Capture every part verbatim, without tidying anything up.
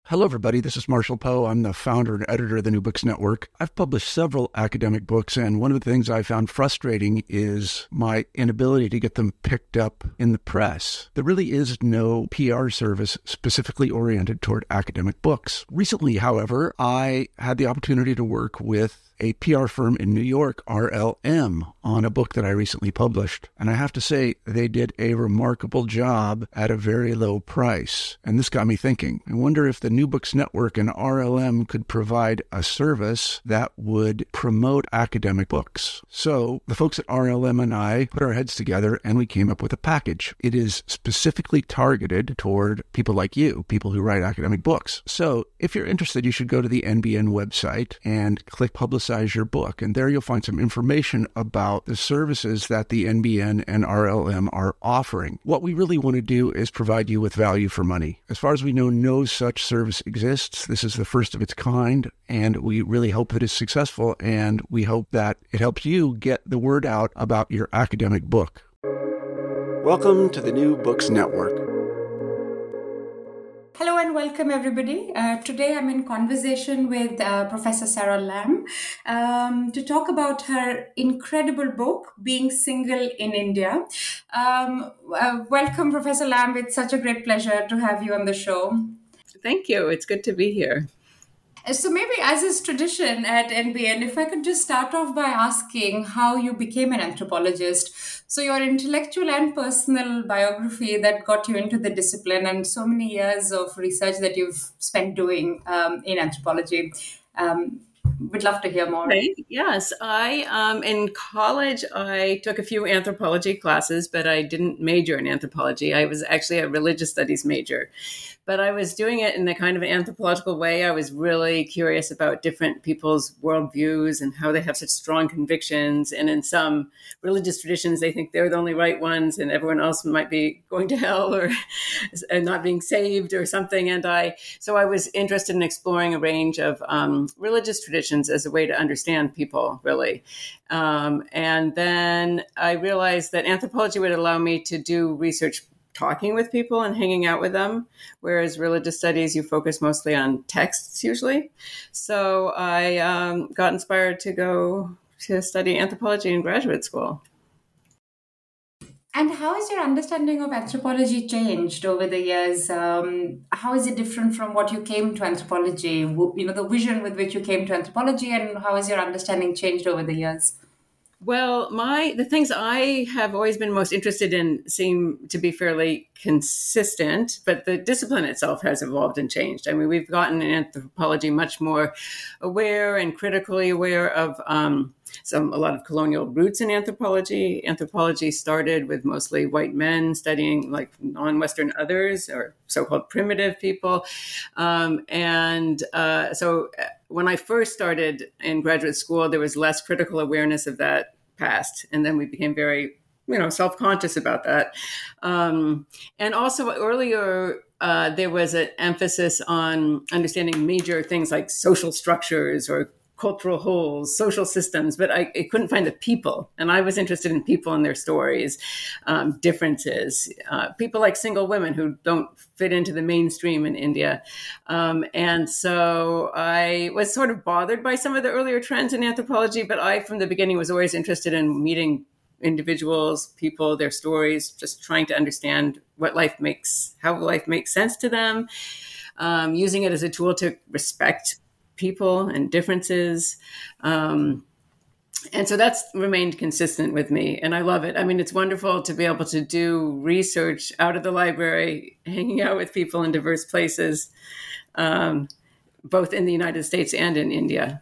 Hello, everybody. This is Marshall Poe. I'm the founder and editor of the New Books Network. I've published several academic books, and one of the things I found frustrating is my inability to get them picked up in the press. There really is no P R service specifically oriented toward academic books. Recently, however, I had the opportunity to work with a P R firm in New York, R L M, on a book that I recently published. And I have to say, they did a remarkable job at a very low price. And this got me thinking. I wonder if the New Books Network and R L M could provide a service that would promote academic books. So the folks at R L M and I put our heads together and we came up with a package. It is specifically targeted toward people like you, people who write academic books. So if you're interested, you should go to the N B N website and click Publicize your book. And there you'll find some information about the services that the N B N and R L M are offering. What we really want to do is provide you with value for money. As far as we know, no such service exists. This is the first of its kind, and we really hope that it's successful, and we hope that it helps you get the word out about your academic book. Welcome to the New Books Network. Hello and welcome, everybody. Uh, today I'm in conversation with uh, Professor Sarah Lamb um, to talk about her incredible book, Being Single in India. Um, uh, welcome, Professor Lamb. It's such a great pleasure to have you on the show. Thank you. It's good to be here. So maybe as is tradition at N B N, if I could just start off by asking how you became an anthropologist. So your intellectual and personal biography that got you into the discipline and so many years of research that you've spent doing um, in anthropology. Um, We'd love to hear more. Okay. Yes, I um, in college I took a few anthropology classes, but I didn't major in anthropology. I was actually a religious studies major, but I was doing it in a kind of an anthropological way. I was really curious about different people's worldviews and how they have such strong convictions. And in some religious traditions, they think they're the only right ones, and everyone else might be going to hell or not being saved or something. And I so I was interested in exploring a range of um, religious traditions as a way to understand people, really. Um, and then I realized that anthropology would allow me to do research talking with people and hanging out with them, whereas religious studies, you focus mostly on texts usually. So I um, got inspired to go to study anthropology in graduate school. And how has your understanding of anthropology changed over the years? Um, how is it different from what you came to anthropology? You know, the vision with which you came to anthropology, and how has your understanding changed over the years? Well, my the things I have always been most interested in seem to be fairly consistent, but the discipline itself has evolved and changed. I mean, we've gotten in anthropology much more aware and critically aware of um, some a lot of colonial roots in anthropology. Anthropology started with mostly white men studying like non-Western others or so-called primitive people, um, and uh, so. When I first started in graduate school, there was less critical awareness of that past. And then we became very, you know, self-conscious about that. Um, and also earlier, uh, there was an emphasis on understanding major things like social structures or cultural wholes, social systems, but I, I couldn't find the people. And I was interested in people and their stories, um, differences, uh, people like single women who don't fit into the mainstream in India. Um, and so I was sort of bothered by some of the earlier trends in anthropology, but I, from the beginning, was always interested in meeting individuals, people, their stories, just trying to understand what life makes, how life makes sense to them, um, using it as a tool to respect people and differences. Um, and so that's remained consistent with me. And I love it. I mean, it's wonderful to be able to do research out of the library, hanging out with people in diverse places, um, both in the United States and in India.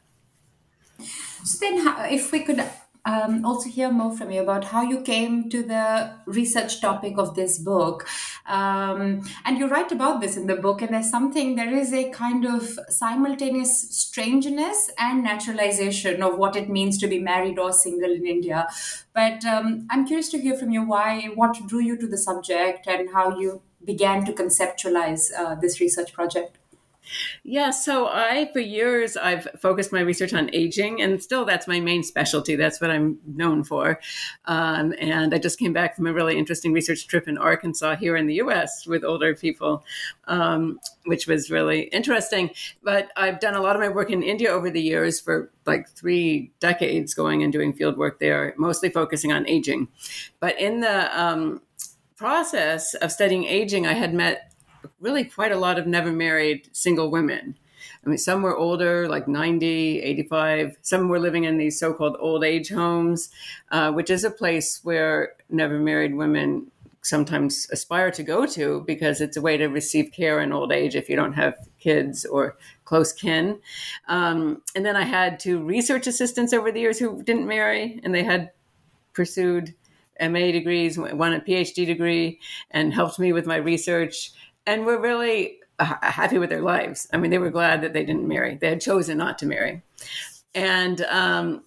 So then how, if we could um, also hear more from you about how you came to the research topic of this book. Um, and you write about this in the book, and there's something, there is a kind of simultaneous strangeness and naturalization of what it means to be married or single in India. But um, I'm curious to hear from you why, what drew you to the subject and how you began to conceptualize uh, this research project. Yeah, so I, for years, I've focused my research on aging, and still that's my main specialty. That's what I'm known for. Um, and I just came back from a really interesting research trip in Arkansas here in the U S with older people, um, which was really interesting. But I've done a lot of my work in India over the years for like three decades, going and doing field work there, mostly focusing on aging. But in the um, process of studying aging, I had met really quite a lot of never married single women. I mean, some were older, like ninety, eighty-five. Some were living in these so-called old age homes, uh, which is a place where never married women sometimes aspire to go to because it's a way to receive care in old age if you don't have kids or close kin. Um, and then I had two research assistants over the years who didn't marry, and they had pursued M A degrees, one a PhD degree, and helped me with my research. And were really uh, happy with their lives. I mean, they were glad that they didn't marry. They had chosen not to marry. And, um,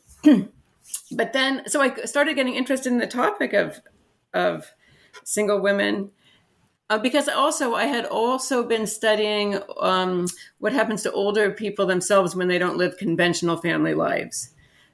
but then, so I started getting interested in the topic of, of single women, uh, because also I had also been studying um, what happens to older people themselves when they don't live conventional family lives.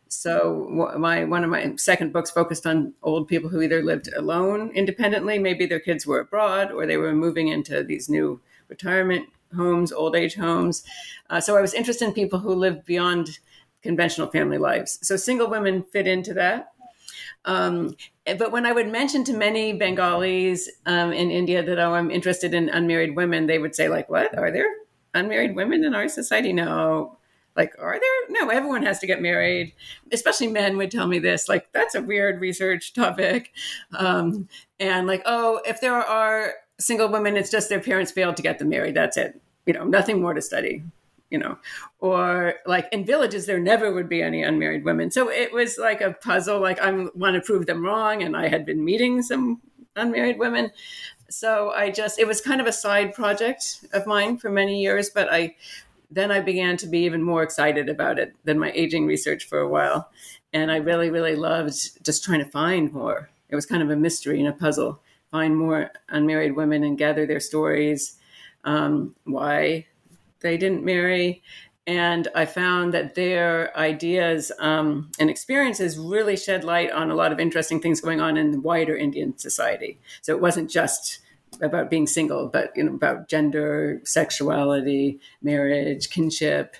So my one of my second books focused on old people who either lived alone independently, maybe their kids were abroad, or they were moving into these new retirement homes, old age homes. Uh, so I was interested in people who lived beyond conventional family lives. So single women fit into that. Um, but when I would mention to many Bengalis um, in India that, oh, I'm interested in unmarried women, they would say, like, what? Are there unmarried women in our society? No. Like, are there? No, everyone has to get married. Especially men would tell me this, like, that's a weird research topic. Um, and like, oh, if there are single women, it's just their parents failed to get them married. That's it. You know, nothing more to study, you know. Or like in villages, there never would be any unmarried women. So it was like a puzzle. Like, I want to prove them wrong. And I had been meeting some unmarried women. So I just, it was kind of a side project of mine for many years, but I then I began to be even more excited about it than my aging research for a while. And I really, really loved just trying to find more. It was kind of a mystery and a puzzle. Find more unmarried women and gather their stories, um, why they didn't marry. And I found that their ideas um, and experiences really shed light on a lot of interesting things going on in the wider Indian society. So it wasn't just about being single, but you know, about gender, sexuality, marriage, kinship,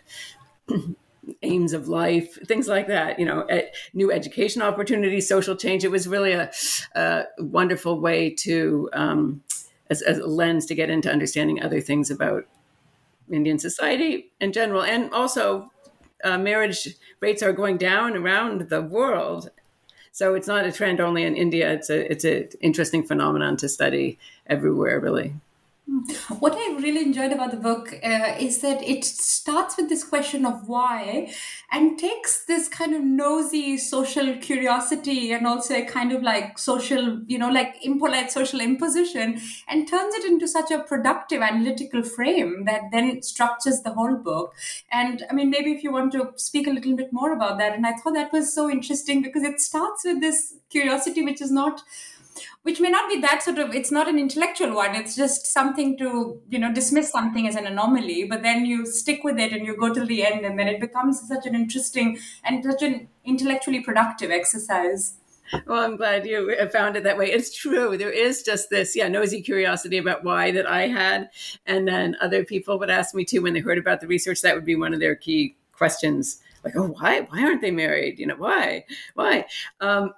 aims of life, things like that, you know, new education opportunities, social change. It was really a, a wonderful way to, um, as, as a lens to get into understanding other things about Indian society in general. And also uh, marriage rates are going down around the world. So it's not a trend only in India. It's a it's an interesting phenomenon to study everywhere, really. What I really enjoyed about the book uh, is that it starts with this question of why and takes this kind of nosy social curiosity and also a kind of like social, you know, like impolite social imposition and turns it into such a productive analytical frame that then structures the whole book. And I mean, maybe if you want to speak a little bit more about that. And I thought that was so interesting because it starts with this curiosity, which is not which may not be that sort of, it's not an intellectual one. It's just something to, you know, dismiss something as an anomaly, but then you stick with it and you go till the end and then it becomes such an interesting and such an intellectually productive exercise. Well, I'm glad you found it that way. It's true. There is just this, yeah, nosy curiosity about why that I had. And then other people would ask me too, when they heard about the research, that would be one of their key questions. Like, oh, why, why aren't they married? You know, why, why? Um,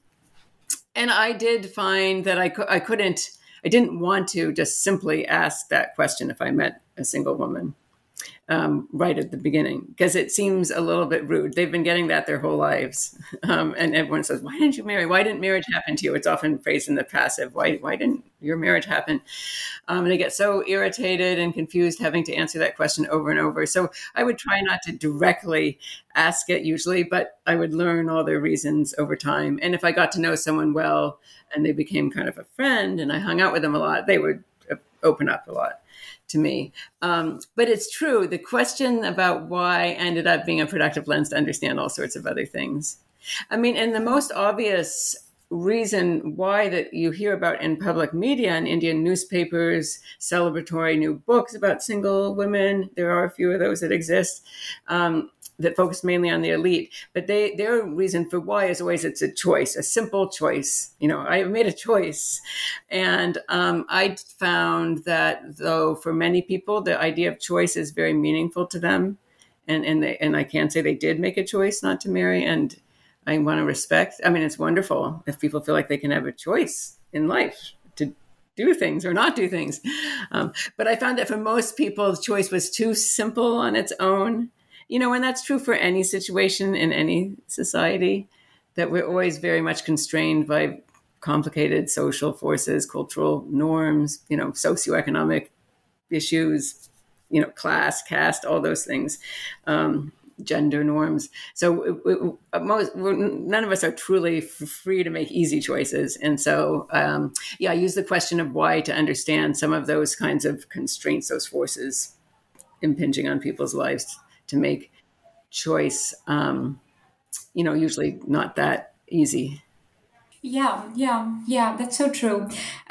And I did find that I, cu- I couldn't, I didn't want to just simply ask that question if I met a single woman um, right at the beginning, because it seems a little bit rude. They've been getting that their whole lives. Um, and everyone says, why didn't you marry? Why didn't marriage happen to you? It's often phrased in the passive. Why, why didn't your marriage happen? Um, and they get so irritated and confused having to answer that question over and over. So I would try not to directly ask it usually, but I would learn all their reasons over time. And if I got to know someone well and they became kind of a friend and I hung out with them a lot, they would open up a lot to me. Um, but it's true. The question about why ended up being a productive lens to understand all sorts of other things. I mean, and the most obvious reason why that you hear about in public media and Indian newspapers, celebratory new books about single women. There are a few of those that exist um, that focus mainly on the elite. But they their reason for why is always it's a choice, a simple choice. You know, I made a choice. And um, I found that, though, for many people, the idea of choice is very meaningful to them. And, and, they, and I can say they did make a choice not to marry. And I want to respect. I mean, it's wonderful if people feel like they can have a choice in life to do things or not do things. Um, but I found that for most people, the choice was too simple on its own. You know, and that's true for any situation in any society, that we're always very much constrained by complicated social forces, cultural norms, you know, socioeconomic issues, you know, class, caste, all those things. Um, gender norms. So it, it, most, none of us are truly f- free to make easy choices. And so, um, yeah, I use the question of why to understand some of those kinds of constraints, those forces impinging on people's lives to make choice, um, you know, usually not that easy. Yeah, yeah, yeah, that's so true.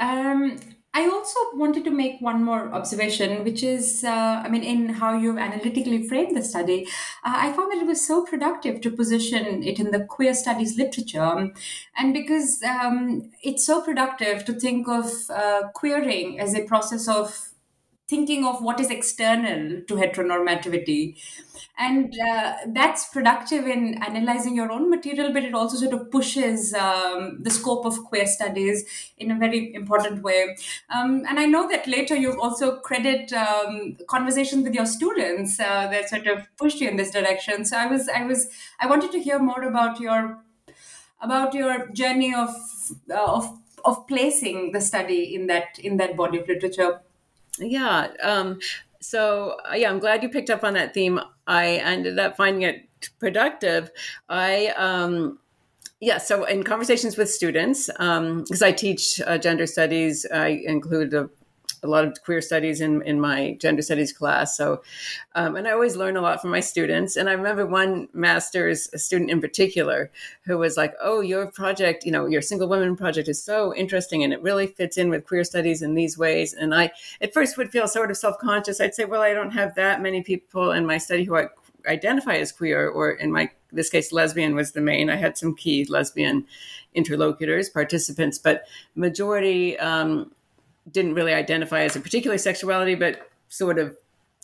Um, I also wanted to make one more observation, which is, uh, I mean, in how you've analytically framed the study, uh, I found that it was so productive to position it in the queer studies literature. And because um, it's so productive to think of uh, queering as a process of thinking of what is external to heteronormativity. And uh, that's productive in analyzing your own material, but it also sort of pushes um, the scope of queer studies in a very important way. Um, and I know that later you also credit um, conversations with your students uh, that sort of pushed you in this direction. So I was, I was, I wanted to hear more about your about your journey of uh, of of placing the study in that in that body of literature. Yeah. Um, so, uh, yeah, I'm glad you picked up on that theme. I ended up finding it productive. I, um, yeah, so in conversations with students, because um, I teach uh, gender studies, I include a, a lot of queer studies in, in my gender studies class. So, um, and I always learn a lot from my students. And I remember one master's student in particular who was like, oh, your project, you know, your single women project is so interesting and it really fits in with queer studies in these ways. And I, at first would feel sort of self-conscious. I'd say, well, I don't have that many people in my study who I identify as queer, or in my this case, lesbian was the main. I had some key lesbian interlocutors, participants, but majority, um, didn't really identify as a particular sexuality, but sort of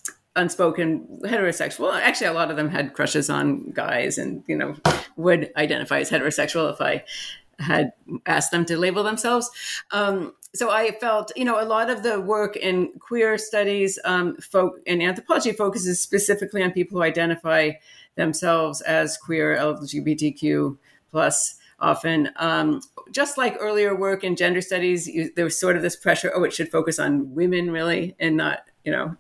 unspoken heterosexual. Actually, a lot of them had crushes on guys and, you know, would identify as heterosexual if I had asked them to label themselves. Um, so I felt, you know, a lot of the work in queer studies um, folk and anthropology focuses specifically on people who identify themselves as queer, L G B T Q plus. Often, um, just like earlier work in gender studies, you, there was sort of this pressure, oh, it should focus on women really, and not, you know,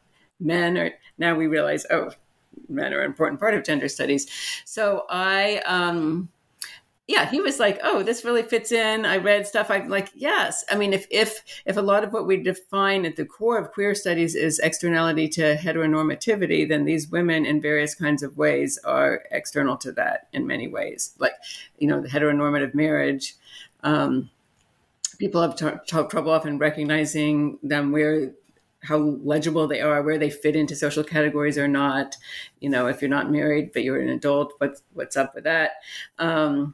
men. Or now we realize, oh, men are an important part of gender studies. So I, um, yeah, he was like, oh, this really fits in. I read stuff. I'm like, yes. I mean, if if if a lot of what we define at the core of queer studies is externality to heteronormativity, then these women in various kinds of ways are external to that in many ways. Like, you know, the heteronormative marriage. Um, people have t- t- trouble often recognizing them, where how legible they are, where they fit into social categories or not. You know, if you're not married but you're an adult, what's what's up with that? Um,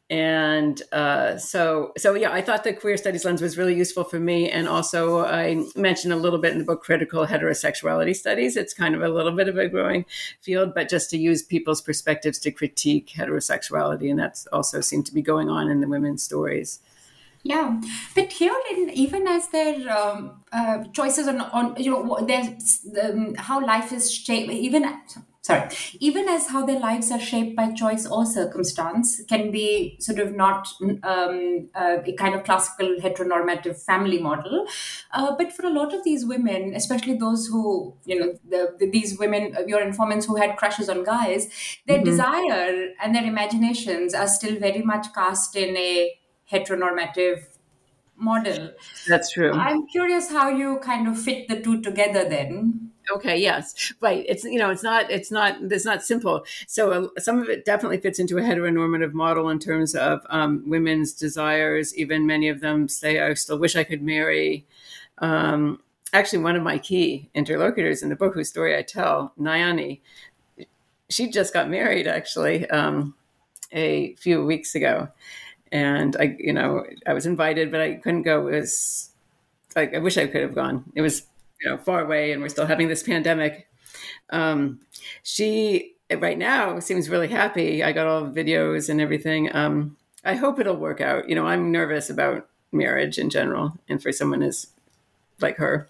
And uh, so, so yeah, I thought the queer studies lens was really useful for me. And also I mentioned a little bit in the book, critical heterosexuality studies. It's kind of a little bit of a growing field, but just to use people's perspectives to critique heterosexuality. And that's also seemed to be going on in the women's stories. Yeah, but here, in, even as their um, uh, choices on, on, you know, there's um, how life is shaped, even, sorry, even as how their lives are shaped by choice or circumstance can be sort of not um, uh, a kind of classical heteronormative family model. Uh, but for a lot of these women, especially those who, you know, the, the, these women, your informants who had crushes on guys, their mm-hmm. desire and their imaginations are still very much cast in a heteronormative model. That's true. I'm curious how you kind of fit the two together then. Okay, yes, right. It's, you know, it's not, it's not, it's not simple. So uh, some of it definitely fits into a heteronormative model in terms of um, women's desires. Even many of them say, I still wish I could marry. Um, actually, one of my key interlocutors in the book, whose story I tell, Nayani, she just got married actually um, a few weeks ago. And I, you know, I was invited, but I couldn't go. It was like, I wish I could have gone. It was, you know, far away, and we're still having this pandemic. Um, she right now seems really happy. I got all the videos and everything. Um, I hope it'll work out. You know, I'm nervous about marriage in general, and for someone as like her,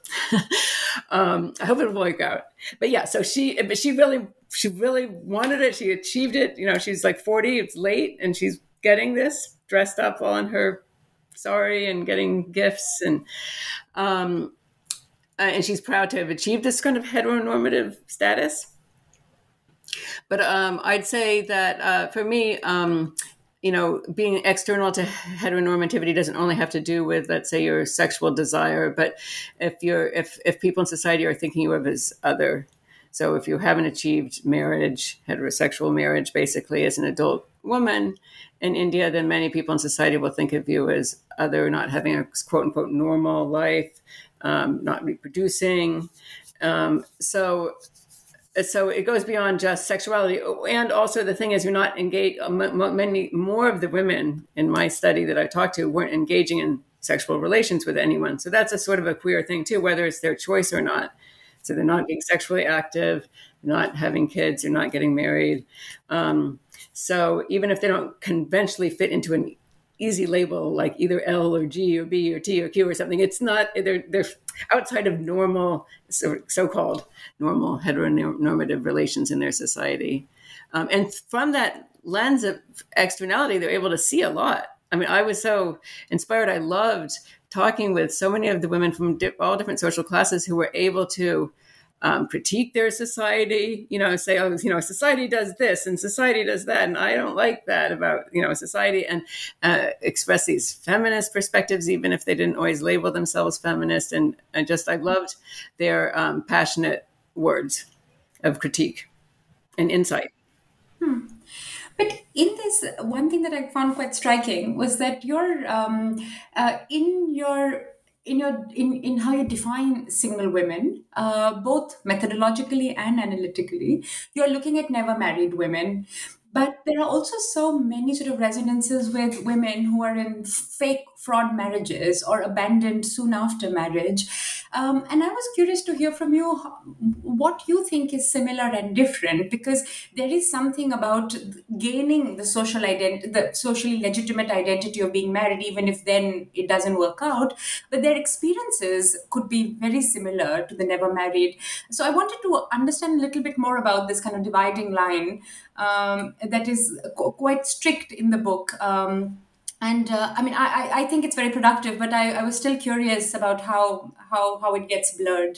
um, I hope it'll work out. But yeah, so she, but she really, she really wanted it. She achieved it. You know, she's like forty. It's late, and she's getting this dressed up all in her sari and getting gifts, and um, uh, and she's proud to have achieved this kind of heteronormative status. But um, I'd say that uh, for me, um, you know, being external to heteronormativity doesn't only have to do with, let's say, your sexual desire, but if you're, if if people in society are thinking you of as other. So if you haven't achieved marriage, heterosexual marriage, basically as an adult woman in India, then many people in society will think of you as other, not having a quote unquote normal life, um, not reproducing. Um, so So it goes beyond just sexuality. And also the thing is, you're not engaged. Many more of the women in my study that I talked to weren't engaging in sexual relations with anyone. So that's a sort of a queer thing too, whether it's their choice or not. So they're not being sexually active, not having kids, they're not getting married. Um, so even if they don't conventionally fit into an easy label like either L or G or B or T or Q or something, it's not, they're they're outside of normal, so, so-called normal heteronormative relations in their society. Um, and from that lens of externality, they're able to see a lot. I mean, I was so inspired. I loved talking with so many of the women from di- all different social classes who were able to Um, critique their society, you know, say, oh, you know, society does this and society does that, and I don't like that about, you know, society, and uh, express these feminist perspectives, even if they didn't always label themselves feminist. And I just, I loved their um, passionate words of critique and insight. Hmm. But in this, one thing that I found quite striking was that you're um, uh, in your in your in, in how you define single women, uh, both methodologically and analytically, you're looking at never married women. But there are also so many sort of resonances with women who are in fake fraud marriages or abandoned soon after marriage. Um, and I was curious to hear from you how, what you think is similar and different, because there is something about gaining the social identity, the socially legitimate identity of being married, even if then it doesn't work out. But their experiences could be very similar to the never married. So I wanted to understand a little bit more about this kind of dividing line um, that is qu- quite strict in the book. Um, and uh, I mean, I, I I think it's very productive, but I, I was still curious about how how how it gets blurred.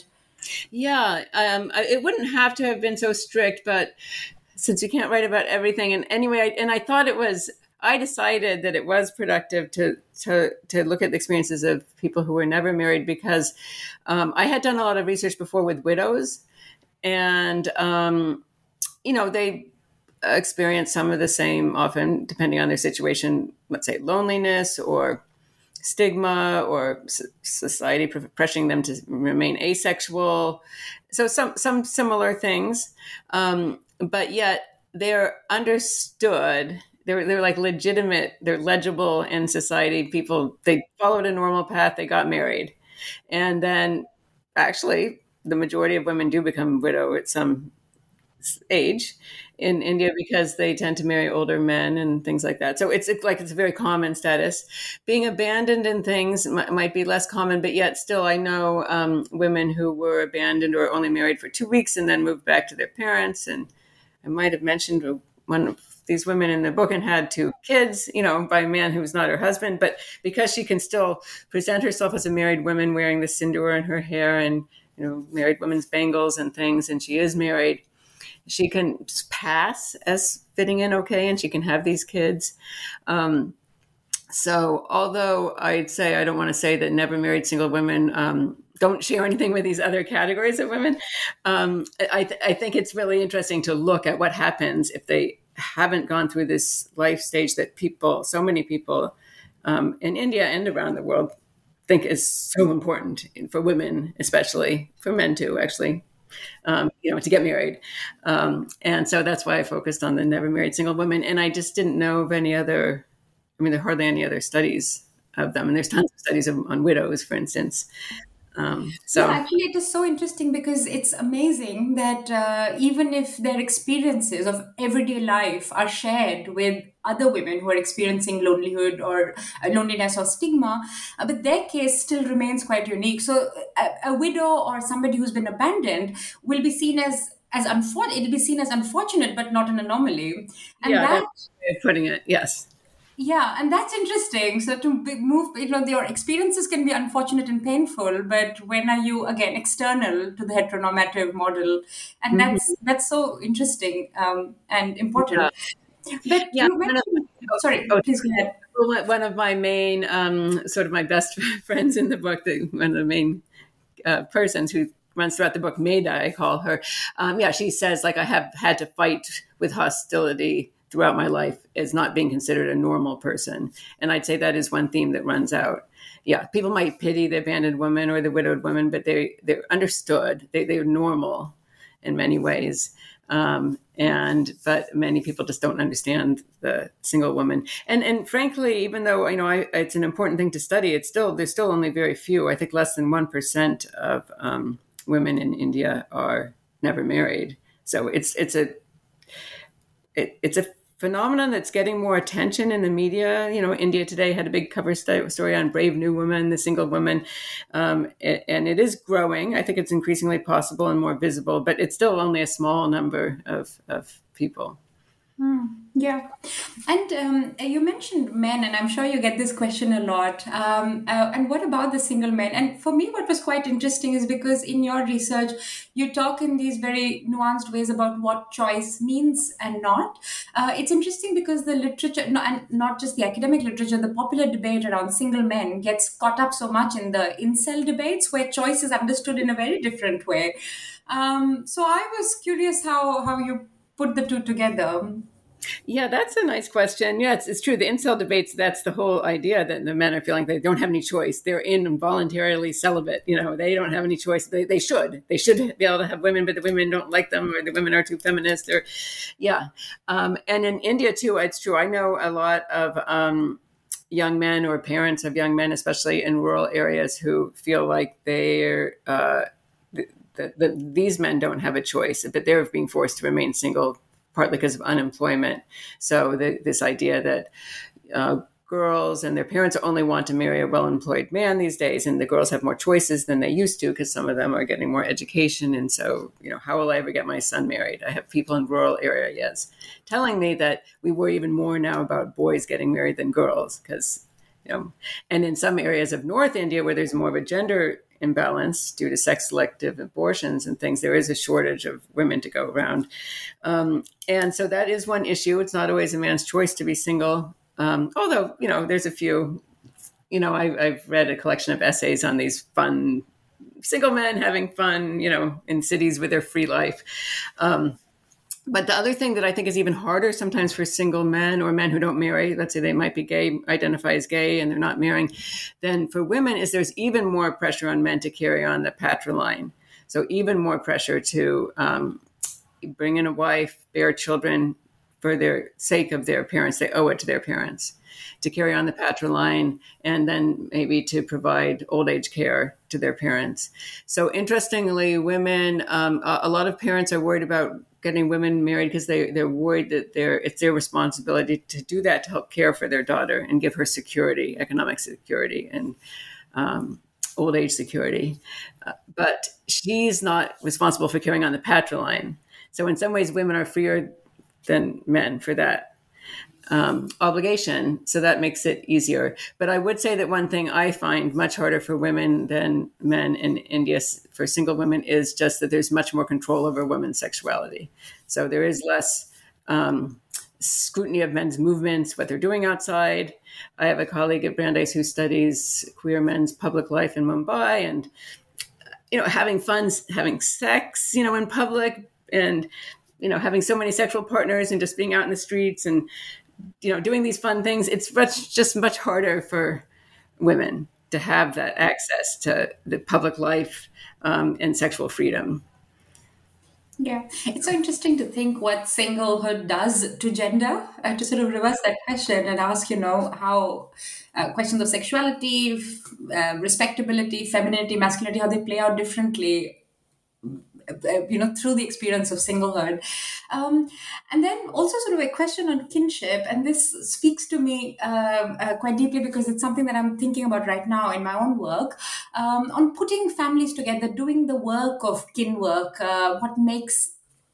Yeah, um, I- it wouldn't have to have been so strict, but since you can't write about everything, and anyway, I, and I thought it was, I decided that it was productive to to to look at the experiences of people who were never married, because um, I had done a lot of research before with widows, and um, you know, they experience some of the same, often depending on their situation, let's say loneliness or stigma, or society pressuring them to remain asexual. So some some similar things, um, but yet they're understood. They're they're like legitimate. They're legible in society. People, they followed a normal path. They got married, and then actually the majority of women do become widow at some age in India, because they tend to marry older men and things like that. So it's, it's like, it's a very common status. Being abandoned in things might, might be less common, but yet still I know um, women who were abandoned or only married for two weeks and then moved back to their parents. And I might have mentioned one of these women in the book and had two kids, you know, by a man who was not her husband, but because she can still present herself as a married woman wearing the sindoor in her hair and, you know, married women's bangles and things, and she is married, she can pass as fitting in okay, and she can have these kids. Um, so although I'd say I don't want to say that never married single women um, don't share anything with these other categories of women, um, I, th- I think it's really interesting to look at what happens if they haven't gone through this life stage that people, so many people um, in India and around the world think is so important for women, especially for men too, actually. Um, you know, to get married. Um, and so that's why I focused on the never married single women. And I just didn't know of any other, I mean, there are hardly any other studies of them. And there's tons of studies of, on widows, for instance. Um, so Yeah, actually, it is so interesting because it's amazing that uh, even if their experiences of everyday life are shared with other women who are experiencing lonelyhood or uh, loneliness or stigma, uh, but their case still remains quite unique. So, a, a widow or somebody who's been abandoned will be seen as as unfor- it'll be seen as unfortunate, but not an anomaly, and yeah, that that's a way of putting it. Yes. yeah, and that's interesting. So to be- move, you know, your experiences can be unfortunate and painful, but when are you again external to the heteronormative model? And Mhm. that's that's so interesting um, and Yeah. important. But Yeah. you One of, mentioned, oh, sorry, oh, please go ahead. well, one of my main, um, sort of my best friends in the book, the, one of the main uh, persons who runs throughout the book, Maida, I call her. Um, yeah, she says, like, I have had to fight with hostility throughout my life as not being considered a normal person. And I'd say that is one theme that runs out. Yeah, people might pity the abandoned woman or the widowed woman, but they, they're understood. They, they're normal in many ways. Um, and but many people just don't understand the single woman. And and frankly, even though you know I, it's an important thing to study, it's still there's still only very few. I think less than one percent of um, women in India are never married. So it's it's a it, it's a phenomenon that's getting more attention in the media. You know, India Today had a big cover st- story on Brave New Woman, the single woman, um, it, and it is growing. I think it's increasingly possible and more visible, but it's still only a small number of, of people. Yeah. And um, you mentioned men, and I'm sure you get this question a lot. Um, uh, and what about the single men? And for me, what was quite interesting is because in your research, you talk in these very nuanced ways about what choice means and not. Uh, it's interesting because the literature, no, and not just the academic literature, the popular debate around single men gets caught up so much in the incel debates where choice is understood in a very different way. Um, so I was curious how, how you put the two together. Yeah, that's a nice question. Yeah, it's, it's true. The incel debates, that's the whole idea that the men are feeling they don't have any choice. They're involuntarily celibate. You know, they don't have any choice. They, they should. They should be able to have women, but the women don't like them or the women are too feminist. Or, yeah. Um, and in India, too, it's true. I know a lot of um, young men or parents of young men, especially in rural areas, who feel like they're, uh, the, the, the, these men don't have a choice, but they're being forced to remain single partly because of unemployment. So the, this idea that uh, girls and their parents only want to marry a well-employed man these days, and the girls have more choices than they used to because some of them are getting more education. And so, you know, how will I ever get my son married? I have people in rural areas telling me that we worry even more now about boys getting married than girls because, you know, and in some areas of North India where there's more of a gender imbalance due to sex selective abortions and things, there is a shortage of women to go around. Um, and so that is one issue. It's not always a man's choice to be single. Um, although, you know, there's a few, you know, I, I've read a collection of essays on these fun single men having fun, you know, in cities with their free life. Um, But the other thing that I think is even harder sometimes for single men or men who don't marry, let's say they might be gay, identify as gay, and they're not marrying, then for women is there's even more pressure on men to carry on the patriline. So even more pressure to um, bring in a wife, bear children for their sake of their parents. They owe it to their parents to carry on the patriline and then maybe to provide old age care to their parents. So interestingly, women, um, a, a lot of parents are worried about getting women married because they, they're worried that they're, it's their responsibility to do that to help care for their daughter and give her security, economic security and um, old age security. Uh, but she's not responsible for carrying on the patriline. So in some ways, women are freer than men for that um, obligation. So that makes it easier. But I would say that one thing I find much harder for women than men in India for single women is just that there's much more control over women's sexuality. So there is less, um, scrutiny of men's movements, what they're doing outside. I have a colleague at Brandeis who studies queer men's public life in Mumbai and, you know, having fun, having sex, you know, in public and, you know, having so many sexual partners and just being out in the streets and, you know, doing these fun things. It's much, just much harder for women to have that access to the public life um, and sexual freedom. Yeah, it's so interesting to think what singlehood does to gender, uh, to sort of reverse that question and ask, you know, how uh, questions of sexuality, f- uh, respectability, femininity, masculinity, how they play out differently, uh, you know, through the experience of singlehood. Um, and then also sort of a question on kinship. And this speaks to me uh, uh, quite deeply because it's something that I'm thinking about right now in my own work, um, on putting families together, doing the work of kin work, uh, what makes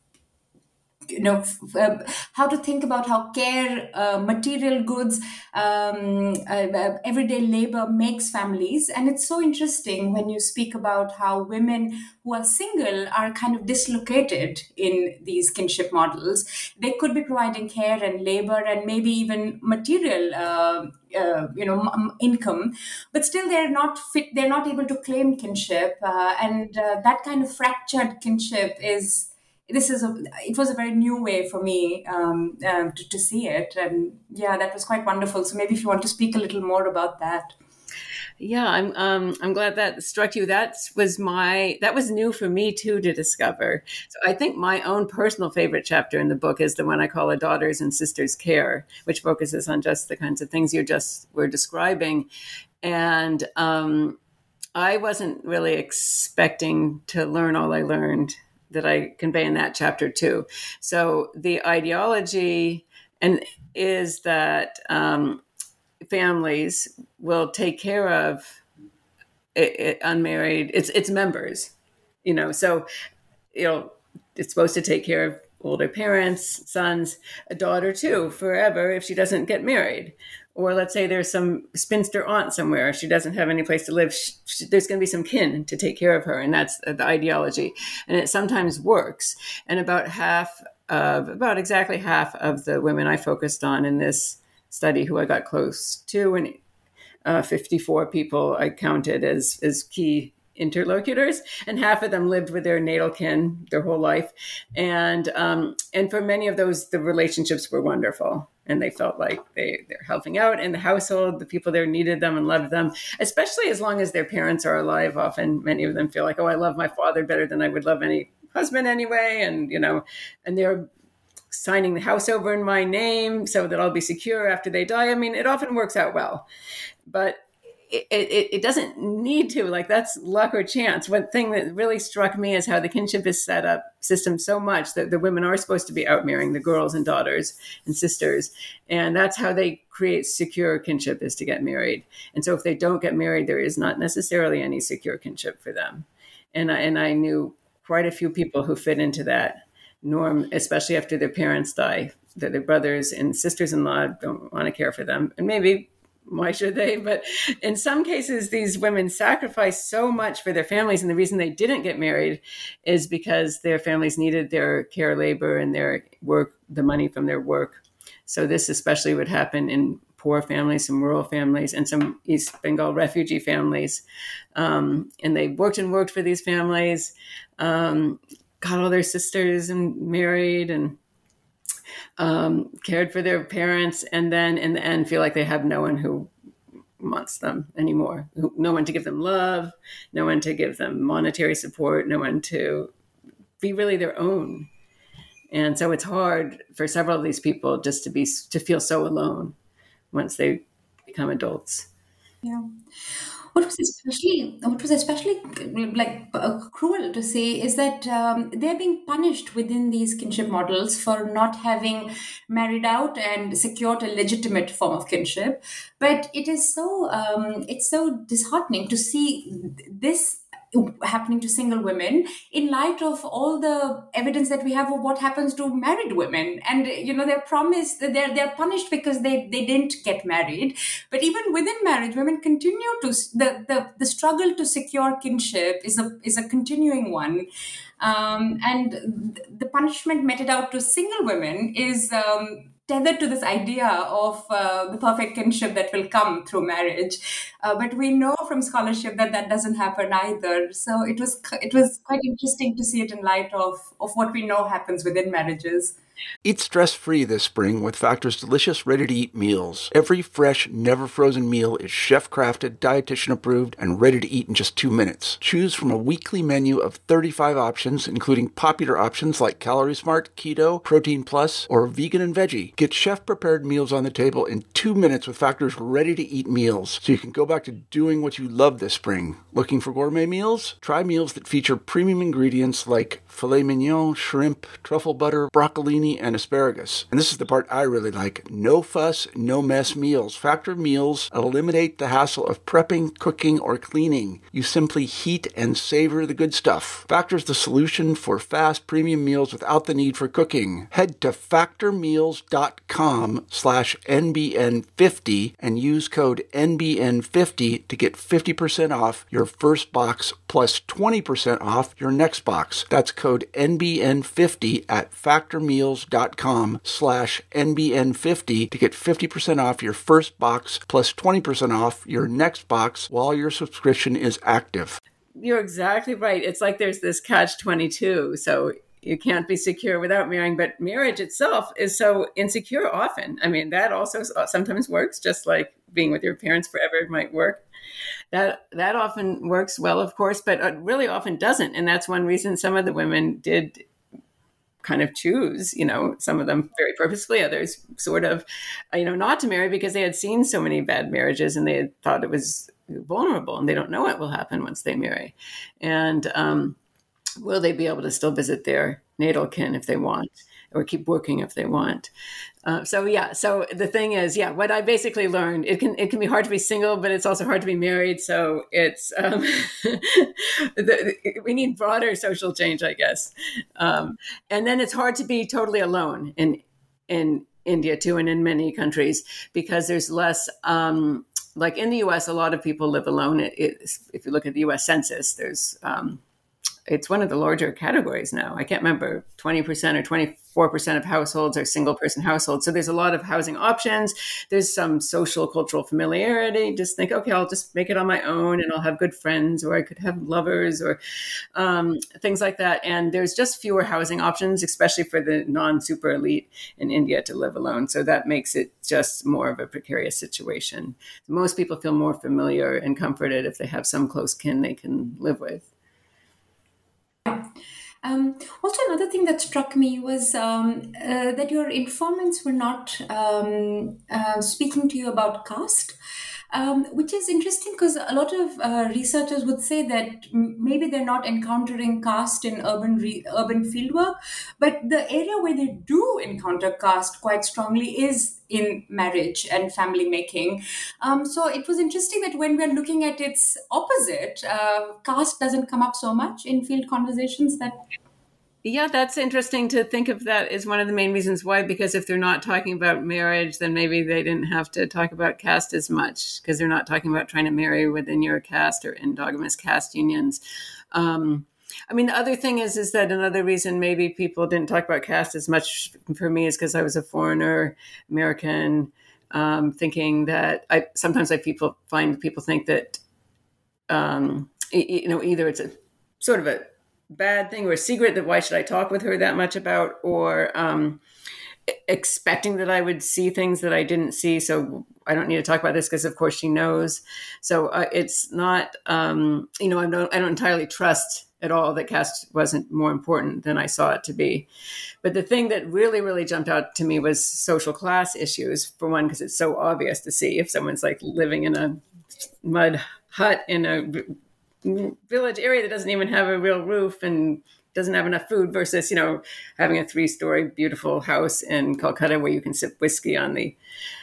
you know f- uh, how to think about how care, uh, material goods, um, uh, uh, everyday labor makes families. And it's so interesting when you speak about how women who are single are kind of dislocated in these kinship models. They could be providing care and labor and maybe even material uh, uh, you know m- income, but still they're not fit, they're not able to claim kinship, uh, and uh, that kind of fractured kinship is this is a it was a very new way for me, um, um, to, to see it. And yeah, that was quite wonderful. So maybe if you want to speak a little more about that. Yeah, I'm um, I'm glad that struck you. That was my that was new for me too to discover. So I think my own personal favorite chapter in the book is the one I call "A Daughters and Sisters Care," which focuses on just the kinds of things you just were describing. And um, I wasn't really expecting to learn all I learned that I convey in that chapter too. So the ideology and is that um, families will take care of it, it, unmarried, it's its members, you know. So you know it's supposed to take care of older parents, sons, a daughter too, forever if she doesn't get married. Or let's say there's some spinster aunt somewhere. She doesn't have any place to live. She, she, there's going to be some kin to take care of her. And that's the ideology. And it sometimes works. And about half of, about exactly half of the women I focused on in this study who I got close to, and uh, fifty-four people I counted as, as key interlocutors, and half of them lived with their natal kin their whole life. And um, and for many of those, the relationships were wonderful. And they felt like they, they're helping out in the household. The people there needed them and loved them, especially as long as their parents are alive. Often many of them feel like, oh, I love my father better than I would love any husband anyway. And, you know, and they're signing the house over in my name so that I'll be secure after they die. I mean, it often works out well. But It, it, it doesn't need to, like that's luck or chance. One thing that really struck me is how the kinship is set up system so much that the women are supposed to be out marrying the girls and daughters and sisters. And that's how they create secure kinship, is to get married. And so if they don't get married, there is not necessarily any secure kinship for them. And I, and I knew quite a few people who fit into that norm, especially after their parents die, that their brothers and sisters-in-law don't want to care for them. And maybe why should they? But in some cases, these women sacrifice so much for their families. And the reason they didn't get married is because their families needed their care labor and their work, the money from their work. So this especially would happen in poor families, some rural families, and some East Bengal refugee families. Um, and they worked and worked for these families, um, got all their sisters and married and Um, cared for their parents, and then in the end feel like they have no one who wants them anymore, no one to give them love, no one to give them monetary support, no one to be really their own. And so it's hard for several of these people just to be to feel so alone once they become adults. Yeah. What was especially what was especially like uh, cruel to see is that um, they're being punished within these kinship models for not having married out and secured a legitimate form of kinship. But it is so um, it's so disheartening to see this happening to single women in light of all the evidence that we have of what happens to married women. And you know, they're promised that they're they're punished because they they didn't get married. But even within marriage, women continue to the the, the struggle to secure kinship is a is a continuing one. Um, and the punishment meted out to single women is um, tethered to this idea of uh, the perfect kinship that will come through marriage. Uh, but we know from scholarship that that doesn't happen either. So it was it was quite interesting to see it in light of, of what we know happens within marriages. Eat stress-free this spring with Factor's delicious ready-to-eat meals. Every fresh, never-frozen meal is chef-crafted, dietitian-approved, and ready to eat in just two minutes. Choose from a weekly menu of thirty-five options, including popular options like Calorie Smart, Keto, Protein Plus, or Vegan and Veggie. Get chef-prepared meals on the table in two minutes with Factor's ready-to-eat meals, so you can go back to doing what you love this spring. Looking for gourmet meals? Try meals that feature premium ingredients like filet mignon, shrimp, truffle butter, broccolini, and asparagus. And this is the part I really like. No fuss, no mess meals. Factor meals eliminate the hassle of prepping, cooking, or cleaning. You simply heat and savor the good stuff. Factor's the solution for fast premium meals without the need for cooking. Head to factormeals.com slash NBN50 and use code N B N fifty to get fifty percent off your first box plus twenty percent off your next box. That's code N B N fifty at factormeals.com slash NBN50 to get fifty percent off your first box plus twenty percent off your next box while your subscription is active. You're exactly right. It's like there's this catch twenty-two. So you can't be secure without marrying, but marriage itself is so insecure often. I mean, that also sometimes works, just like being with your parents forever might work. That that often works well, of course, but it really often doesn't. And that's one reason some of the women did kind of choose, you know, some of them very purposefully, others sort of, you know, not to marry because they had seen so many bad marriages and they had thought it was vulnerable and they don't know what will happen once they marry. And um, will they be able to still visit their natal kin if they want, or keep working if they want? Uh, so yeah, so the thing is, yeah, what I basically learned, it can it can be hard to be single, but it's also hard to be married. So it's um, the, we need broader social change, I guess. Um, and then it's hard to be totally alone in in India too, and in many countries, because there's less. Um, like in the U S, a lot of people live alone. It, it, if you look at the U S Census, there's um, it's one of the larger categories now. I can't remember, twenty percent or twenty-four percent of households are single person households. So there's a lot of housing options. There's some social, cultural familiarity. Just think, okay, I'll just make it on my own and I'll have good friends, or I could have lovers, or um, things like that. And there's just fewer housing options, especially for the non-super elite in India to live alone. So that makes it just more of a precarious situation. Most people feel more familiar and comforted if they have some close kin they can live with. Um, also, another thing that struck me was um, uh, that your informants were not um, uh, speaking to you about caste, um, which is interesting because a lot of uh, researchers would say that m- maybe they're not encountering caste in urban re- urban fieldwork, but the area where they do encounter caste quite strongly is in marriage and family making. Um, so it was interesting that when we're looking at its opposite, uh, caste doesn't come up so much in field conversations. That Yeah, that's interesting to think of that as one of the main reasons why, because if they're not talking about marriage, then maybe they didn't have to talk about caste as much, because they're not talking about trying to marry within your caste or endogamous caste unions. Um, I mean, the other thing is, is that another reason maybe people didn't talk about caste as much for me is because I was a foreigner, American, um, thinking that I sometimes I people find people think that, um, you know, either it's a sort of a bad thing or a secret that why should I talk with her that much about, or um, expecting that I would see things that I didn't see. So I don't need to talk about this because of course she knows. So uh, it's not, um, you know, I don't, I don't entirely trust at all that caste wasn't more important than I saw it to be. But the thing that really, really jumped out to me was social class issues, for one, because it's so obvious to see if someone's like living in a mud hut in a village area that doesn't even have a real roof and doesn't have enough food versus, you know, having a three-story beautiful house in Calcutta where you can sip whiskey on the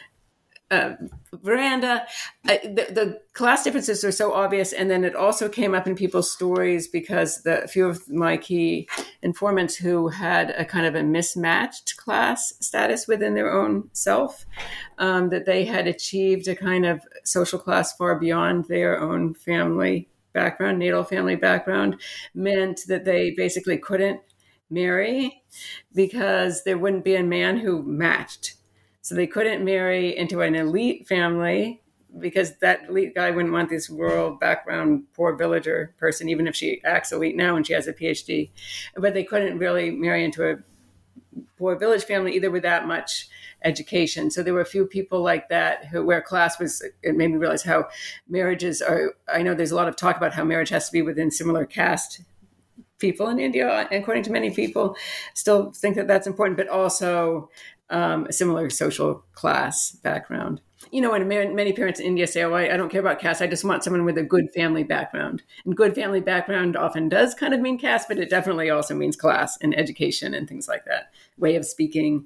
uh, veranda. Uh, the, the class differences are so obvious. And then it also came up in people's stories because the a few of my key informants who had a kind of a mismatched class status within their own self, um, that they had achieved a kind of social class far beyond their own family background, natal family background, meant that they basically couldn't marry because there wouldn't be a man who matched So they couldn't marry into an elite family because that elite guy wouldn't want this rural background, poor villager person, even if she acts elite now and she has a P H D. But they couldn't really marry into a poor village family either with that much education. So there were a few people like that who, where class was, it made me realize how marriages are, I know there's a lot of talk about how marriage has to be within similar caste people in India, according to many people, still think that that's important, but also um, a similar social class background. You know, when many parents in India say, oh, I, I don't care about caste, I just want someone with a good family background. And good family background often does kind of mean caste, but it definitely also means class and education and things like that, way of speaking.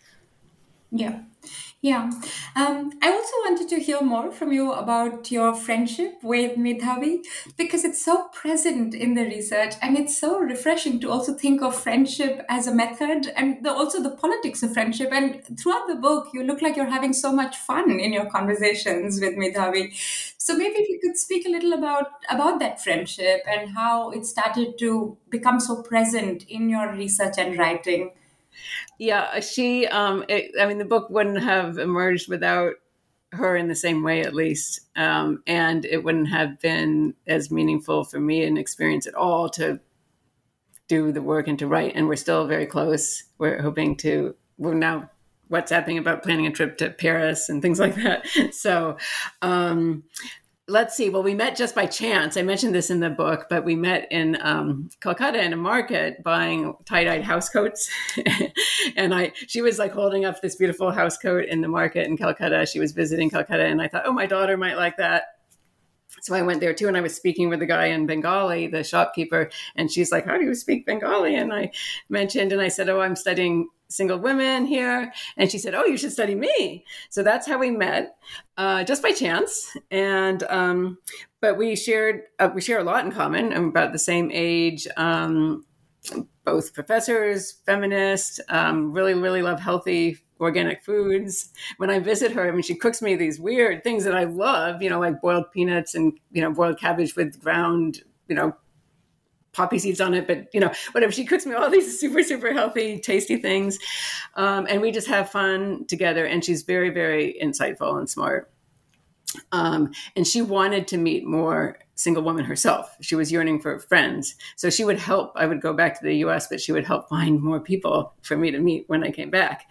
Yeah. Yeah. Um, I also wanted to hear more from you about your friendship with Medhavi, because it's so present in the research and it's so refreshing to also think of friendship as a method and the, also the politics of friendship. And throughout the book, you look like you're having so much fun in your conversations with Medhavi. So maybe if you could speak a little about, about that friendship and how it started to become so present in your research and writing. Yeah, she, um, it, I mean, the book wouldn't have emerged without her in the same way, at least. Um, and it wouldn't have been as meaningful for me an experience at all to do the work and to write. And we're still very close. We're hoping to, we're now WhatsApping about planning a trip to Paris and things like that. So, um, let's see. Well, we met just by chance. I mentioned this in the book, but we met in um, Calcutta in a market buying tie-dyed housecoats. And I, she was like holding up this beautiful housecoat in the market in Calcutta. She was visiting Calcutta, and I thought, oh, my daughter might like that. So I went there too, and I was speaking with the guy in Bengali, the shopkeeper, and she's like, how do you speak Bengali? And I mentioned, and I said, oh, I'm studying single women here. And she said, oh, you should study me. So that's how we met, uh, just by chance. And, um, but we shared, uh, we share a lot in common. I'm about the same age, um, both professors, feminists, um, really, really love healthy organic foods. When I visit her, I mean, she cooks me these weird things that I love, you know, like boiled peanuts and, you know, boiled cabbage with ground, you know, poppy seeds on it, but you know, whatever. She cooks me all these super, super healthy, tasty things. Um, and we just have fun together. And she's very, very insightful and smart. Um, and she wanted to meet more single women herself. She was yearning for friends. So she would help. I would go back to the U S, but she would help find more people for me to meet when I came back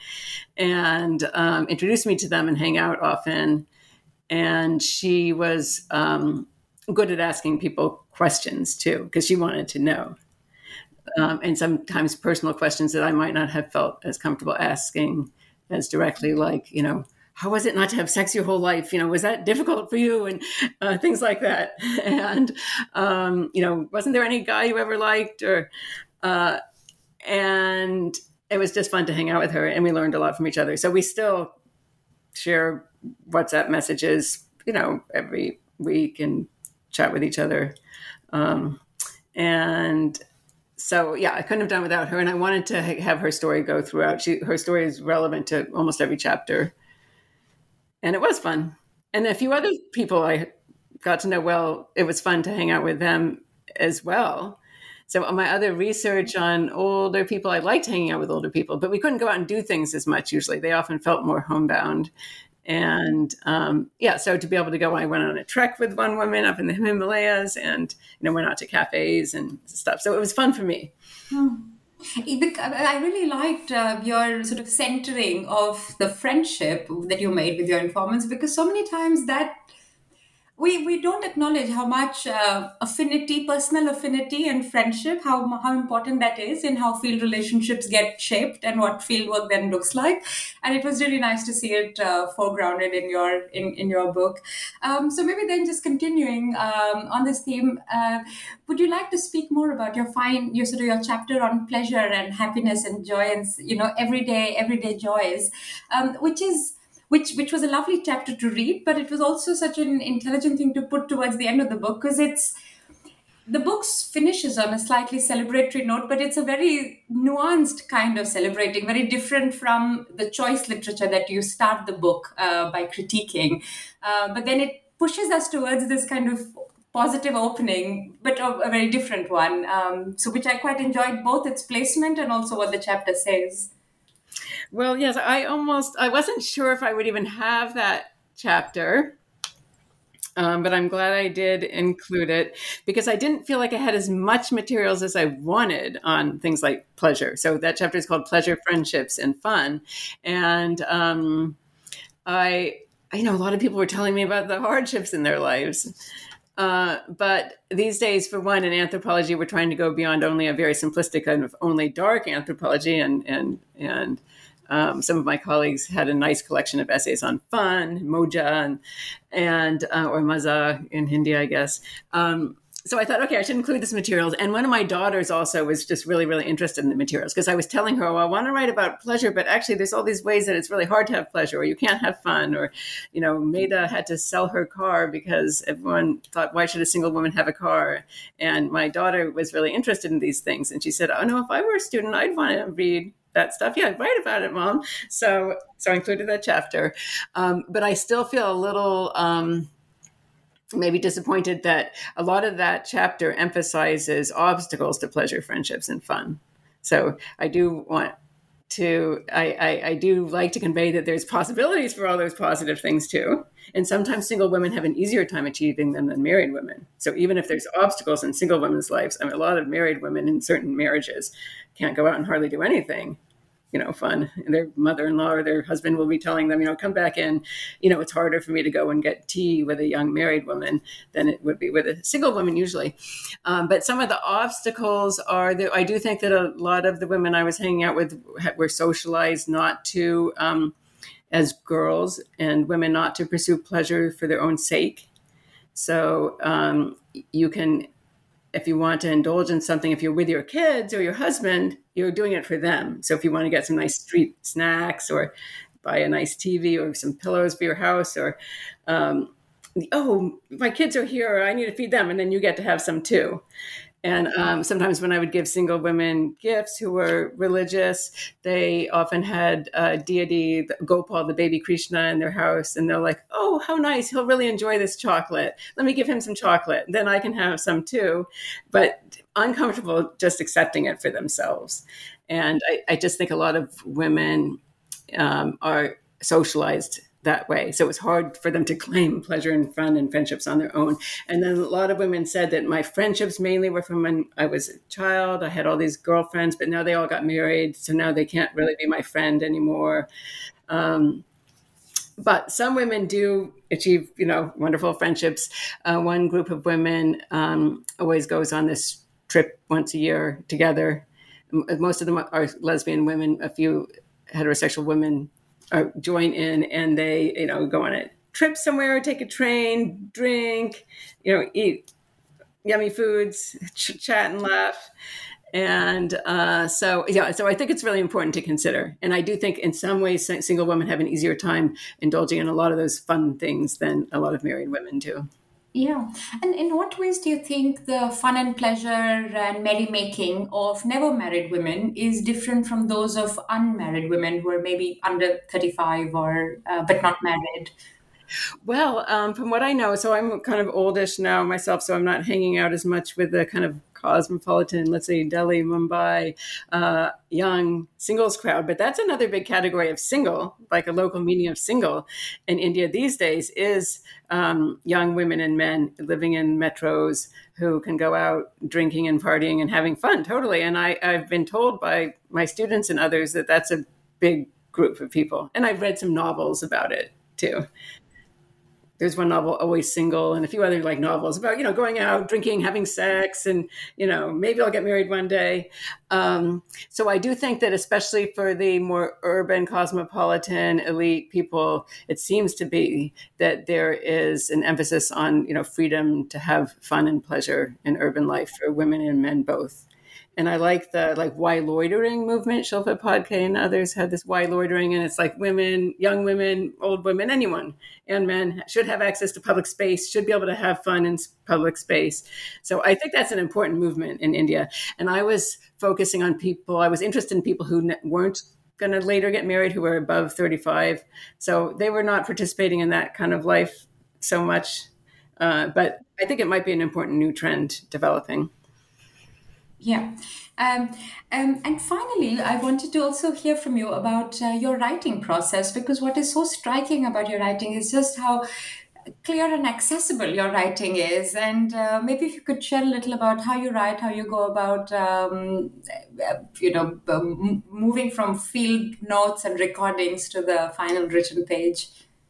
and um, introduce me to them and hang out often. And she was um, good at asking people questions too, because she wanted to know. Um, and sometimes personal questions that I might not have felt as comfortable asking as directly, like, you know, how was it not to have sex your whole life? You know, was that difficult for you? And uh, things like that. And, um, you know, wasn't there any guy you ever liked? Or, uh, and it was just fun to hang out with her. And we learned a lot from each other. So we still share WhatsApp messages, you know, every week and chat with each other. Um, and so, yeah, I couldn't have done without her. And I wanted to ha- have her story go throughout. She, her story is relevant to almost every chapter. And it was fun. And a few other people I got to know well, it was fun to hang out with them as well. So my other research on older people, I liked hanging out with older people, but we couldn't go out and do things as much usually. They often felt more homebound. And um, yeah, so to be able to go, I went on a trek with one woman up in the Himalayas and, you know, went out to cafes and stuff. So it was fun for me. Hmm. I really liked uh, your sort of centering of the friendship that you made with your informants, because so many times that we we don't acknowledge how much uh, affinity, personal affinity and friendship, how how important that is in how field relationships get shaped and what field work then looks like. And it was really nice to see it uh, foregrounded in your in, in your book. Um, so maybe then just continuing um, on this theme, uh, would you like to speak more about your fine your sort of your chapter on pleasure and happiness and joy and, you know, everyday everyday joys, um, which is Which which was a lovely chapter to read, but it was also such an intelligent thing to put towards the end of the book, because it's the book finishes on a slightly celebratory note, but it's a very nuanced kind of celebrating, very different from the choice literature that you start the book uh, by critiquing. Uh, but then it pushes us towards this kind of positive opening, but a, a very different one. Um, so which I quite enjoyed, both its placement and also what the chapter says. Well, yes, I almost, I wasn't sure if I would even have that chapter. Um, but I'm glad I did include it because I didn't feel like I had as much materials as I wanted on things like pleasure. So that chapter is called Pleasure, Friendships, and Fun. And um, I, I know a lot of people were telling me about the hardships in their lives. Uh, but these days, for one, in anthropology, we're trying to go beyond only a very simplistic kind of only dark anthropology, and and and um, some of my colleagues had a nice collection of essays on fun, moja, and and uh, or maza in Hindi, I guess. Um, so I thought, okay, I should include this materials. And one of my daughters also was just really, really interested in the materials because I was telling her, well, I want to write about pleasure, but actually there's all these ways that it's really hard to have pleasure, or you can't have fun, or, you know, Maida had to sell her car because everyone thought, why should a single woman have a car? And my daughter was really interested in these things. And she said, oh, no, if I were a student, I'd want to read that stuff. Yeah, write about it, Mom. So, so I included that chapter. Um, but I still feel a little... Um, maybe disappointed that a lot of that chapter emphasizes obstacles to pleasure, friendships, and fun. So I do want to, I, I, I do like to convey that there's possibilities for all those positive things too. And sometimes single women have an easier time achieving them than married women. So even if there's obstacles in single women's lives, I mean, a lot of married women in certain marriages can't go out and hardly do anything, you know, fun. And their mother-in-law or their husband will be telling them, you know, come back in. You know, it's harder for me to go and get tea with a young married woman than it would be with a single woman usually. Um, but some of the obstacles are that I do think that a lot of the women I was hanging out with were socialized not to, um, as girls and women, not to pursue pleasure for their own sake. So um, you can, if you want to indulge in something, if you're with your kids or your husband, you're doing it for them. So if you want to get some nice street snacks or buy a nice T V or some pillows for your house, or, um, oh, my kids are here, I need to feed them. And then you get to have some too. And um, sometimes when I would give single women gifts who were religious, they often had a deity, Gopal, the baby Krishna, in their house. And they're like, oh, how nice. He'll really enjoy this chocolate. Let me give him some chocolate. Then I can have some too. But uncomfortable just accepting it for themselves. And I, I just think a lot of women um, are socialized that way. So it was hard for them to claim pleasure and fun and friendships on their own. And then a lot of women said that my friendships mainly were from when I was a child. I had all these girlfriends, but now they all got married. So now they can't really be my friend anymore. Um, but some women do achieve, you know, wonderful friendships. Uh, one group of women um, always goes on this trip once a year together. Most of them are lesbian women. A few heterosexual women Uh, join in, and they, you know, go on a trip somewhere, take a train, drink, you know, eat yummy foods, ch- chat and laugh. And uh, so, yeah, so I think it's really important to consider. And I do think in some ways, single women have an easier time indulging in a lot of those fun things than a lot of married women do. Yeah. And in what ways do you think the fun and pleasure and merrymaking of never married women is different from those of unmarried women who are maybe under thirty-five or uh, but not married? Well, um, from what I know, so I'm kind of oldish now myself, so I'm not hanging out as much with the kind of cosmopolitan, let's say Delhi, Mumbai, uh, young singles crowd. But that's another big category of single, like a local meaning of single in India these days is um, young women and men living in metros who can go out drinking and partying and having fun, totally. And I, I've been told by my students and others that that's a big group of people. And I've read some novels about it too. There's one novel, Always Single, and a few other like novels about, you know, going out, drinking, having sex, and, you know, maybe I'll get married one day. Um, so I do think that especially for the more urban, cosmopolitan, elite people, it seems to be that there is an emphasis on, you know, freedom to have fun and pleasure in urban life for women and men both. And I like the like why loitering movement. Shilpa Padke and others had this why loitering, and it's like women, young women, old women, anyone, and men should have access to public space, should be able to have fun in public space. So I think that's an important movement in India. And I was focusing on people, I was interested in people who weren't going to later get married, who were above thirty-five. So they were not participating in that kind of life so much. Uh, but I think it might be an important new trend developing. Yeah. Um, um, and finally, I wanted to also hear from you about uh, your writing process, because what is so striking about your writing is just how clear and accessible your writing is. And uh, maybe if you could share a little about how you write, how you go about, um, uh, you know, um, moving from field notes and recordings to the final written page.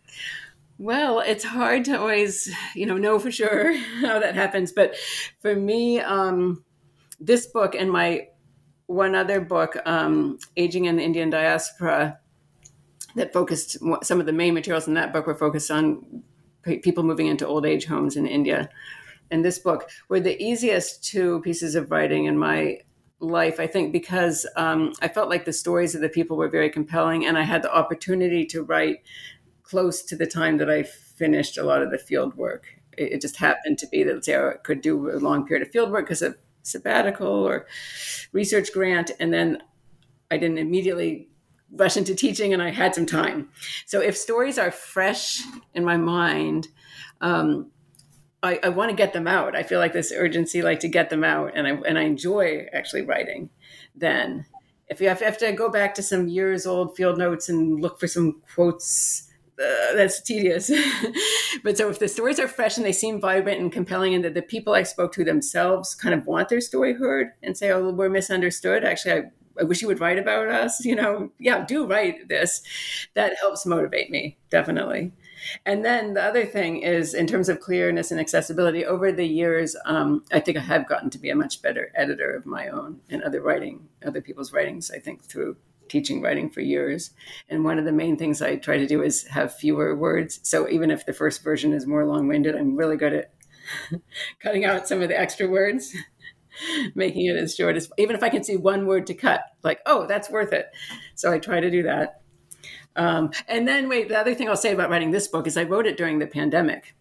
Well, it's hard to always, you know, know for sure how that happens. But for me, um, this book and my one other book, um, Aging in the Indian Diaspora, that focused, some of the main materials in that book were focused on people moving into old age homes in India. And this book were the easiest two pieces of writing in my life, I think, because um, I felt like the stories of the people were very compelling, and I had the opportunity to write close to the time that I finished a lot of the field work. It, it just happened to be that, let's say, I could do a long period of field work because of sabbatical or research grant, and then I didn't immediately rush into teaching, and I had some time. So if stories are fresh in my mind, um, I, I want to get them out. I feel like this urgency, like to get them out, and I and I enjoy actually writing. Then, if you have, have to go back to some years old field notes and look for some quotes, uh, that's tedious. But so if the stories are fresh and they seem vibrant and compelling, and that the people I spoke to themselves kind of want their story heard and say, "Oh, we're misunderstood. Actually, I." I wish you would write about us, you know, yeah, do write this. That helps motivate me, definitely. And then the other thing is, in terms of clearness and accessibility, over the years, um, I think I have gotten to be a much better editor of my own and other writing, other people's writings, I think, through teaching writing for years. And one of the main things I try to do is have fewer words. So even if the first version is more long-winded, I'm really good at cutting out some of the extra words, making it as short as, even if I can see one word to cut, like, oh, that's worth it. So I try to do that. Um, and then, wait, the other thing I'll say about writing this book is I wrote it during the pandemic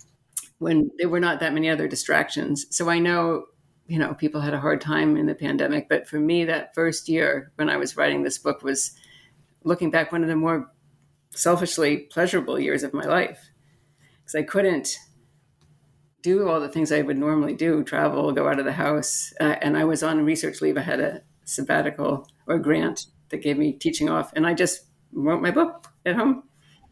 when there were not that many other distractions. So I know, you know, people had a hard time in the pandemic. But for me, that first year when I was writing this book was, looking back, one of the more selfishly pleasurable years of my life, because I couldn't do all the things I would normally do, travel, go out of the house. Uh, and I was on research leave. I had a sabbatical or a grant that gave me teaching off. And I just wrote my book at home.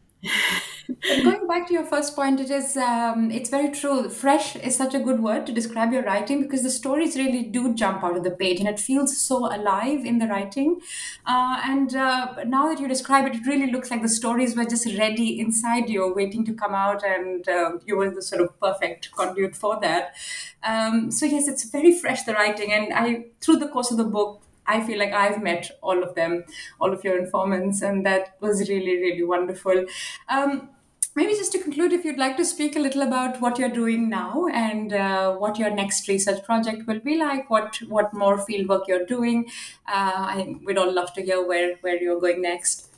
And going back to your first point, it is um, it's very true. Fresh is such a good word to describe your writing, because the stories really do jump out of the page and it feels so alive in the writing. Uh, and uh, now that you describe it, it really looks like the stories were just ready inside you, waiting to come out, and uh, you were the sort of perfect conduit for that. Um, so yes, it's very fresh, the writing. And I, through the course of the book, I feel like I've met all of them, all of your informants, and that was really, really wonderful. Um, Maybe just to conclude, if you'd like to speak a little about what you're doing now and uh, what your next research project will be like, what what more fieldwork you're doing, uh, I, we'd all love to hear where, where you're going next.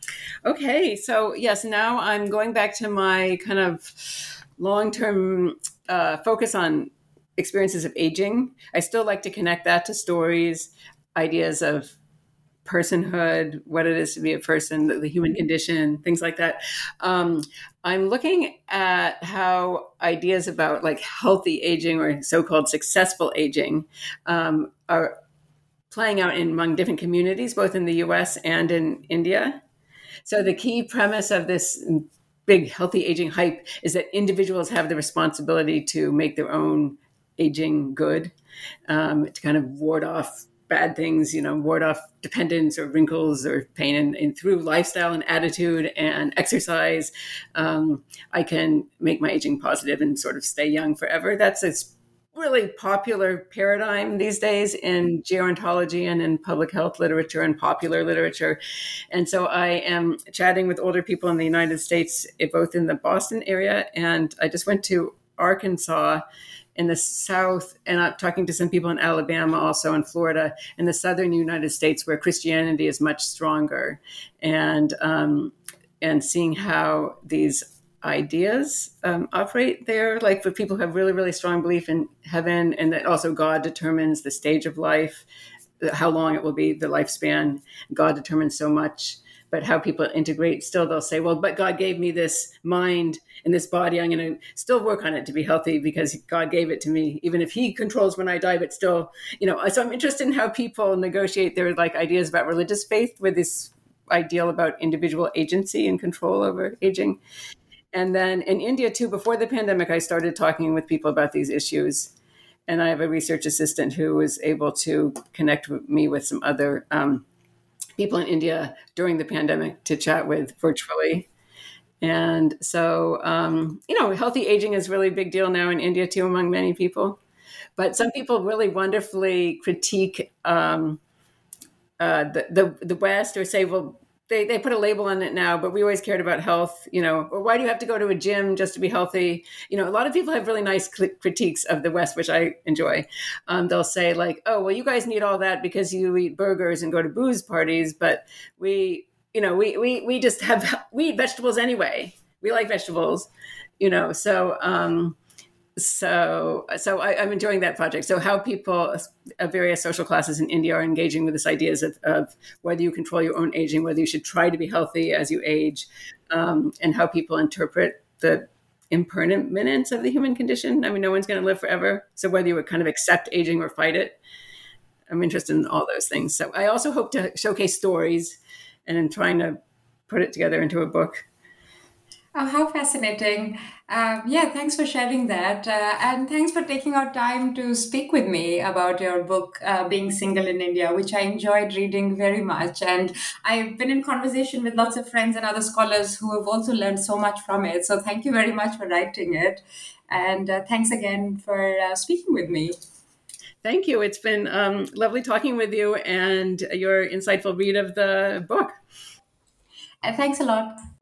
Okay, so yes, now I'm going back to my kind of long-term uh, focus on experiences of aging. I still like to connect that to stories, ideas of personhood, what it is to be a person, the, the human condition, things like that. Um, I'm looking at how ideas about like healthy aging or so-called successful aging um, are playing out in, among different communities, both in the U S and in India. So the key premise of this big healthy aging hype is that individuals have the responsibility to make their own aging good, um, to kind of ward off bad things, you know, ward off dependence or wrinkles or pain. And, and through lifestyle and attitude and exercise, um, I can make my aging positive and sort of stay young forever. That's a really popular paradigm these days in gerontology and in public health literature and popular literature. And so I am chatting with older people in the United States, both in the Boston area, and I just went to Arkansas in the South, and I'm talking to some people in Alabama, also in Florida, in the Southern United States, where Christianity is much stronger, and um, and seeing how these ideas um, operate there, like for people who have really, really strong belief in heaven, and that also God determines the stage of life, how long it will be, the lifespan. God determines so much. but how people integrate, still they'll say, well, but God gave me this mind and this body. I'm going to still work on it to be healthy because God gave it to me, even if he controls when I die, but still, you know, so I'm interested in how people negotiate their like ideas about religious faith with this ideal about individual agency and control over aging. And then in India too, before the pandemic, I started talking with people about these issues. And I have a research assistant who was able to connect with me with some other um, people in India during the pandemic to chat with virtually. And so, um, you know, healthy aging is really a big deal now in India too, among many people. But some people really wonderfully critique um, uh, the, the the West, or say, well, they, they put a label on it now, but we always cared about health, you know, or why do you have to go to a gym just to be healthy? You know, a lot of people have really nice critiques of the West, which I enjoy. Um, they'll say like, oh, well, you guys need all that because you eat burgers and go to booze parties, but we, you know, we, we, we just have, we eat vegetables anyway. We like vegetables, you know, so, um, So, so I, I'm enjoying that project. So how people of various social classes in India are engaging with this ideas of, of whether you control your own aging, whether you should try to be healthy as you age, um, and how people interpret the impermanence of the human condition. I mean, no one's going to live forever. So whether you would kind of accept aging or fight it, I'm interested in all those things. So I also hope to showcase stories and in trying to put it together into a book. Oh, how fascinating. Um, yeah, thanks for sharing that. Uh, and thanks for taking our time to speak with me about your book, uh, Being Single in India, which I enjoyed reading very much. And I've been in conversation with lots of friends and other scholars who have also learned so much from it. So thank you very much for writing it. And uh, thanks again for uh, speaking with me. Thank you. It's been um, lovely talking with you and your insightful read of the book. And thanks a lot.